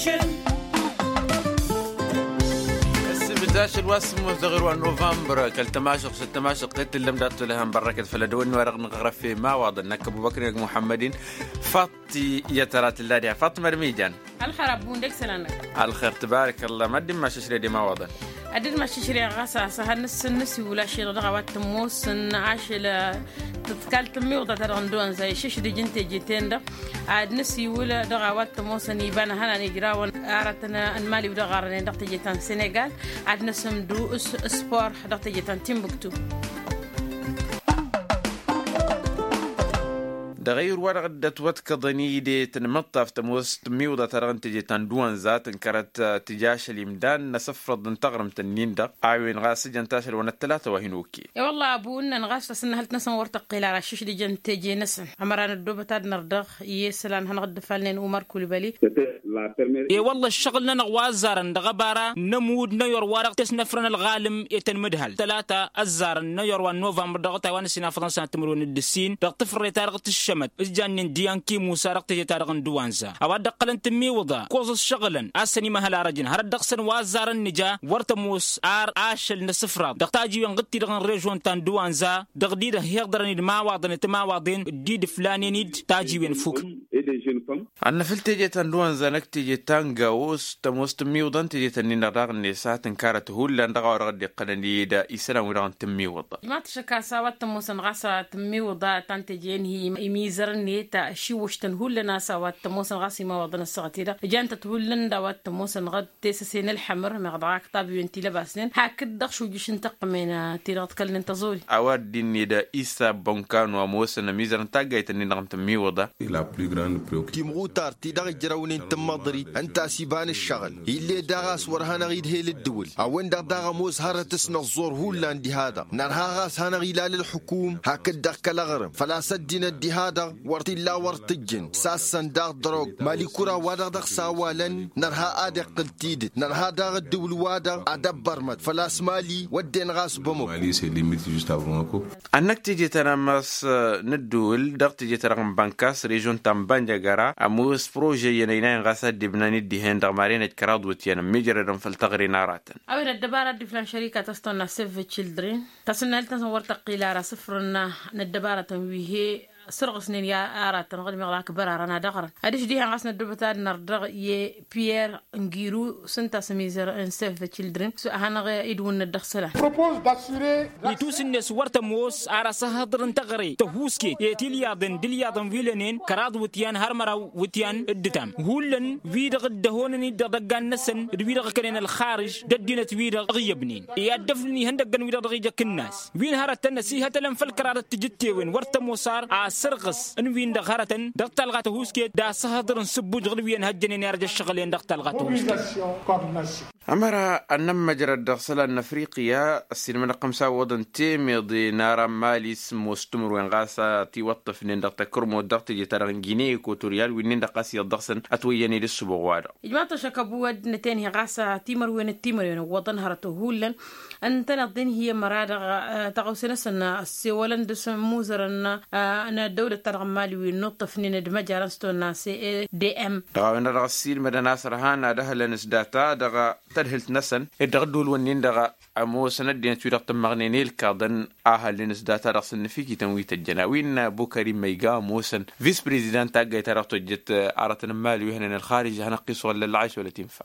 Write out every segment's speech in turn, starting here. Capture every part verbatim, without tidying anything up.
داش الواسم وزغير نوفمبر كالتماشق ستماشق قلت اللي مدات لهم بركة فلدون ورغم غرفي ما واضح انك ابو بكر محمدين فاطي يا ترات الله فاطمه رميجان الخراب بوندك سلانك الخير تبارك الله ما دم ما ششري دي ما واضح أدين ما ششري غاسا سهل نس نس ولا شيء رغوات موس نعاش ل تتكلم ميوضة ترندون زي شش دي جنتي جيتين ده عاد نسي ولا رغوات موس نيبان هنا نجراون عرتنا المالي وده غارن دقت جيتان السنغال عاد نسم دو اسبور دقت جيتان تيمبكتو تغير ورقة وتك ضنيدة تنمطف تموس تميوضة ترغن تجي تندوان ذات انكرت تجاش اليمدان نسفرض نتغرم تنين دا عاوين غاس جنتاشر وانا الثلاثة وهنوكي يا والله أبونا نغاس لسنا هل نسن ورتقي على شش دي جن تجي نسن عمران الدوبة تاد نردغ يسلان هنغد فالنين أمر كل بالي يا والله الشغل نغواز زارن دغبارة نمود نيور ورق تسنفرن الغالم يتنمدهل ثلاثة الزارن نيور ونوفمبر دغ تايوان سنة فرنسا تمرون الدسين دغ تفر تارغ الشمال إجانين ديانكي موسى رقتي تارغن دوانزا أود قلن تمي وضع كوز الشغلن أسني مهلا رجن هرد دقسن وازار النجا ورتموس آر آشل نسفرا دقتاجي ينغطي دغن ريجون تان دوانزا دغديد هيقدرني ما واضن تما واضن ديد فلاني نيد تاجي وينفوك أنا فلت جيت دوانزا نكتي جيت تانغاوس تموس تمي وضع تجي تنين رغن ساعة كارت هول لان رغا رغد قلن دا إسلام ورغن تمي وضع ما تشكا ساوات تموس نغاسا تمي وضع تانتجين هي ميزرني تا شي وشتن هولنا سوات تموسن غاسي ما وضن الصغتيرة جانت تهولن دوات تموسن غد تيسسين الحمر مغدعاك طابي وانتي لباسنين هاكد دخشو جيش انتق من تيرات كل انتظوري أود ديني دا إيسا بونكان وموسن ميزرن تاقايت اني نغم تمي وضع تيمغوتار تيداغ جراون انت مضري انت سيبان الشغل اللي داغاس ورهانا غيد هيل الدول اوين داغ داغ موس هارة تسنغ زور هولان دي هذا نارها غاس هانا غيلال الحكوم هاكد داغ كالغرم فلا سدنا دي هذا ورتي لا ورتجن ساسن داغ دروغ مالي كورا وادا داغ ساوالن نرها آدق قلتيد نرها داغ الدول وادا أدب برمت فلاس مالي ودين غاس بمو أنك تيجي تنامس ندول داغ تيجي ترغم بانكاس ريجون تنبانجا غارا أموس بروجي ينينين غاسا دبناني ديهن داغ مارين اتكراد وتيانا ميجرر فالتغري ناراتن أولا الدبارة دي فلان شركة تستونا سيف تشيلدرين تسنى لتنصور تقيلارا صفرنا ندبارة تنويهي سرق سنين يا آرات تنقل مغلاك برا رنا دغرا أديش ديها غاسنا الدبتاد نردغ يه بيير انجيرو سنتا سميزر ان سيف ذا تشيلدرين سو هانا غي يدون الدخسلا يتوس الناس ورتا موس آرا سهدر انتغري تهوسكي يتيليادن دليادن فيلنين كراد وتيان هرمرا وتيان الدتام هولن فيدغ الدهونني دغان نسن فيدغ كنين الخارج ددينة فيدغ غيبنين يادفلني هندقن فيدغ غيجك الناس وين هارت النسي هتلم فالكرادة تجتي وين ورتا موسار سرقس انوين دغارتن دقتال غاتهوسكي دا سهدرن سبوج غلوين هجنين يرجع الشغلين دقتال غاتهوسكي أمرا أنما مجرى الدغسلة النفريقية السينما رقم ساودن تيميضي نارا مالي اسمو استمر وين غاسا تيوطف نين دقتا كرمو دقتا جيتارن جيني كوتوريال وين دقاسي الدغسن أتويني للسبوغوارا إجماعة شكبواد نتين هي غاسا تيمر وين التيمر وين وطن هرتو هولن أنت نضين هي مرادة تغوسنا سنة السيولن دسم موزرن أنا الدولة ترغم مالي ونطف نين دمجة رستونا سي دي ام دغا وين رغسيل مدى ناصر هانا دهل نسداتا دغا تدهلت نسن الدغدول ونين دغا أمو سندين تيرق تمغنيني الكاردن آهل لنسداتا رغسن فيكي تنويت الجناوين بوكاري ميقا موسن فيس بريزيدان تاقاي ترغتو جت آرتن مالي وهنا الخارج هنقص ولا العيش ولا تنفع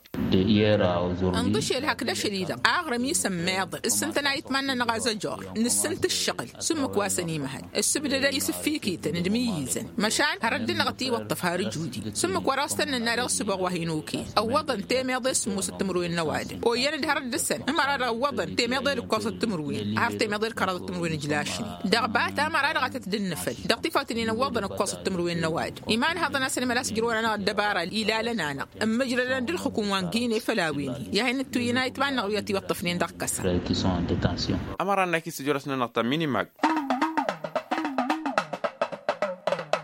انضشي لها كده شديدة أغرم يسميض السنتنا يتمنى نغازة جور نسنت الشغل سمك واسني مهد السبل دا يسفيكي تندميزن مشان هردنا غطي وطفها رجودي سمك وراستن النار السبغ وهينوكي أو وضن تيميض اسمه ستمروين نواد ويانا هرد السن أما وضن تيميض الكوس التمروين عرف تيميض الكراد التمروين جلاشني دغبات أما راد غتت دنفل دغتي فاتنين وضن الكوس التمروين نواد إيمان هذا ناس اللي ملاس جرون أنا الدبارة إلى لنا أما جرنا دل حكومة جيني فلاويني يا هن التوينا يتمنى غياتي وطفنين دق كسر أمرنا كيس جرسنا نقطة ميني ماك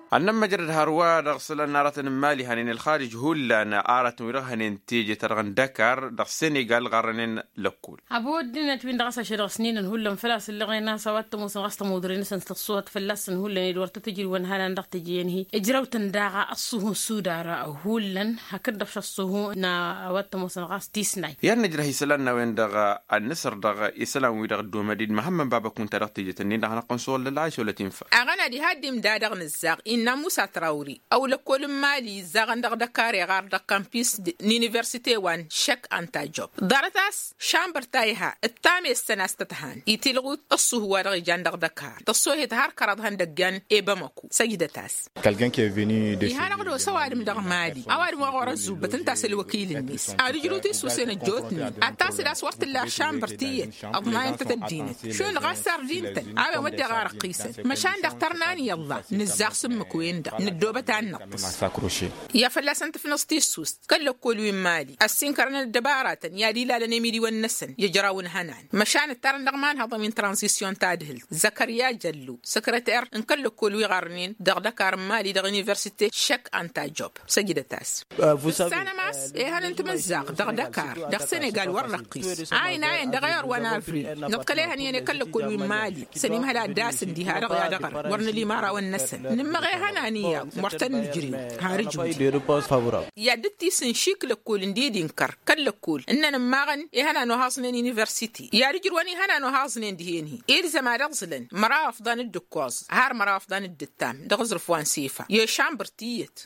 أنا مجرد هاروا رغسل نارة مالي هنين الخارج هولا أنا آرة ويرهن تيجي ترغن دكار دغ السنغال غرنين لكول أبو الدنيا توين دغسة شرغ سنين هولا فلاس اللي غينا سوات موسى غسط مودرين سنت تصوت فلاس هولا يدورت تجي وانهانا دغ تجين هي إجراو تنداغا الصهو سودارا هولا هكذا فش الصهو نا وات موسى غاس تيسناي يعني نجرا يسلنا وين دغ النصر دغ يسلم ويدغ دومدين مهم بابا كنت دغ تيجي تنين دغ نقنصول للعيش ولا تنفع أغنى دي هادي مدادغ نزاغ إنا موسى تراوري أو لكل مالي زاغن دغ دكاري غار دغ كامبيس نينيفرسيتي وان شك أنتا جوب دارتاس شامبر تايها التامي السناستتهان يتلغوت الصهو دغ جان دغ دكار تصوهي تهار كردهان دقان إيبامكو سيدتاس quelqu'un qui est venu de يهانا غدو سوادم دغ مالي أوادم وغور الزوبة تنتاس الوكيل النيس أرجلوتي سوسين الجوتني أتاس داس وقت الله شامبر تيه أضناين تتدينت شون غاسر دينتن أبا ودي غار قيسن مشان دغترناني يلا نزاغ سمك وين دا ندوبة تان نقص يا فلاس انت في نص السوس كل كل وين مالي السين كرنا الدبارات يا دي لا نميري والنسن يجراون هنان مشان الترن دغمان هذا من ترانزيسيون تادهل زكريا جلو سكرتير ان كل كل وي غارنين دغ دكار مالي دغ يونيفرسيتي شك انتا جوب سجدتاس انا ماس ايه هل انت مزاق دغ دكار دغ سنغال ورقيس عين عين دغير وانا فري نقليها ني كل كل وين مالي سنيم هلا داس دي هذا يا دغر ورن لي مارا والنسن نما غي هنانيه مرتن الجري هارج يا دتي سنشيك لكول ندي دينكر كلكول اننا ماغن هنا نو هاسنين يونيفرسيتي يا رجل وني هنا نو هاسنين دهيني اير زما رغزلن مراف دان الدكوز هار مراف دان الدتام دغزرف وان سيفا يا شامبرتيت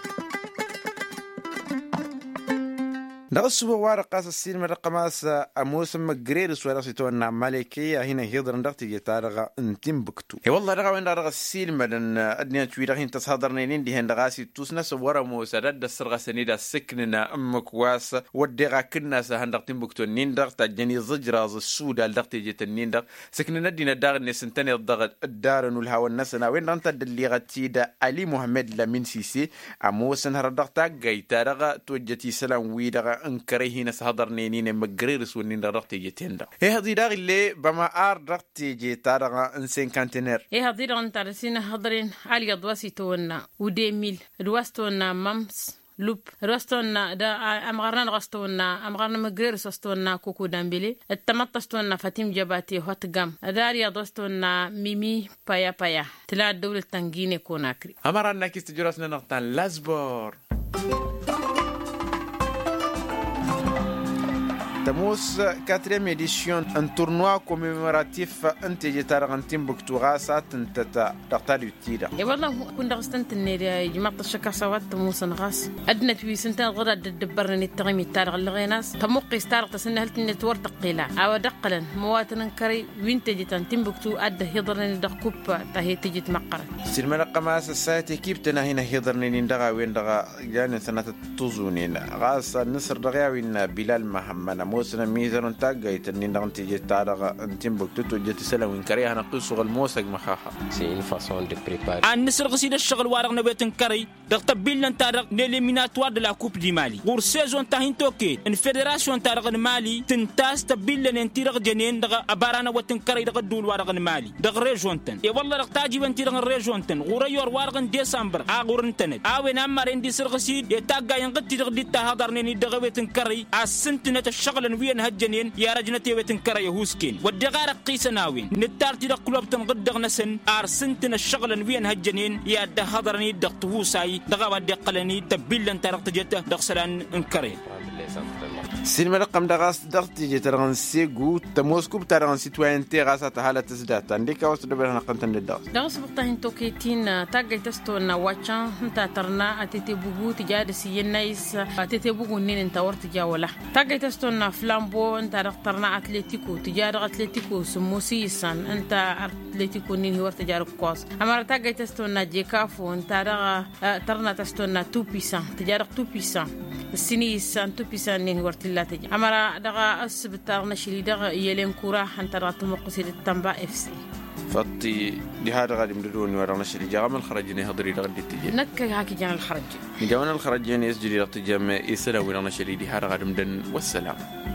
نغسو وارقاس السين من رقماس أموسم مجرير سوارا سيتونا مالكية هنا هيدر ندرتي جتارغا انتم بكتو هي والله رغا وين رغا السين مدن أدنيا تويرا هين تصادرنين دي هن رغاسي توسنا سوارا موسى رد السرغا سنيدا سكننا أمك واس ودغا كنا سهندرتم بكتو نيندر تجني زجراز السودا لدرتي جت النيندر سكننا دينا دار نسنتني الضغط الدار والهوا النسنا وين رنت اللي غتيدا علي محمد لمن سيسي أموسن هردرتا جيتارغا توجتي سلام ويدغا انكريه ناس هضرنينين مجريرس ونين رغتي جيتندا هي هذه داغ اللي بما ار رغتي جيتارغا انسين كانتينر هي هذه رغن تارسينا هضرين علي دواسي تونا وديميل الواستونا مامس لوب رستونا دا امغرنا رستونا امغرنا مجريرس رستونا كوكو دامبيلي التمطستونا فاتيم جباتي هوتغام داريا دوستونا ميمي بايا بايا تلا دولة تنجيني كوناكري امرنا كيست جراسنا نقطان لازبور تموس كاتريم إديشن ان تورنوا كوميموراتيف انت جيتار انتم بكتوغاسات انت تقتادي تيدا اي والله كنت غستنت النيري جماعه الشكا سوات تموس نغاس ادنا في سنتين غدا دبرني التغمي تارغ لغيناس تمقي ستار تسنهلت نتور تقيلا او دقلا مواتن كري وين تجي انتم بكتو اد هيضرني دقوب تهي تجي تمقرت سلمنا قماس الساعه كيبتنا هنا هيضرني ندغا وين دغا يعني سنه توزونين غاس النصر دغيا وين بلال محمد موسنا ميزان تاجيت اني نغنتي جتارغا انتم بكتو جت سلام كري انا قصو الموسق مخاخا سي ان فاصون دو بريبار ان نسر غسيد الشغل وارغ نبيتن كري دغتبيل نتارغ نيليميناتوار دو لا كوب دي مالي غور سيزون تاهين توكي ان فيدراسيون تارغ مالي تنتاس تبيل ننتيرغ جنين دغ ابارانا وتن كري دغ دول وارغ مالي دغ ريجون تن اي والله رقتاجي بنتيرغ ريجون تن غور يور وارغ ديسمبر اغور نتنت اوين امر اندي سر غسيد يتاغا ينقتي دغ ديتا هادرني دغ ويتن كري اسنتنا الشغل وين هجنين يا رجنتي وتنكر يهوسكين ودغار قيسناوين نتارتي دقلوب تنقدغ نسن ارسنتنا الشغل وين هجنين يا دهضرني دقتوساي دغا ودقلني تبلن ترقت جته دغسلان انكري سينما رقم دغاس دغتي جترغن سيغو تموسكو بترغن سيتوين تيغاسا تحاله تسدات عندك وسط دبرنا قنت ندغ دغس بطين توكيتين تاغي تستونا واتشان انت ترنا اتيتي بوغو تجاد سينايس اتيتي بوغو نين انت ورت جاولا تاغي تستونا فلامبو انت رخترنا اتلتيكو تجاد اتلتيكو سموسيسان انت اتلتيكو نين ورت جارك كوس امر تاغي تستونا جيكافو انت ترنا تستونا تو بيسان تجاد تو بيسان السنيسان تو بيسان نين ورت لا تجي امر دغا اسبتار نشري دغا يلين كورا انت رات مقصيد التنبا اف سي فطي دي هذا غادي مدرون ورا نشري جامل خرجني هضري لغدي تجي نك هاكي جان الخرج جاونا الخرجين يسجلي رقت جام يسلا ورا نشري دي هذا غادي مدن والسلام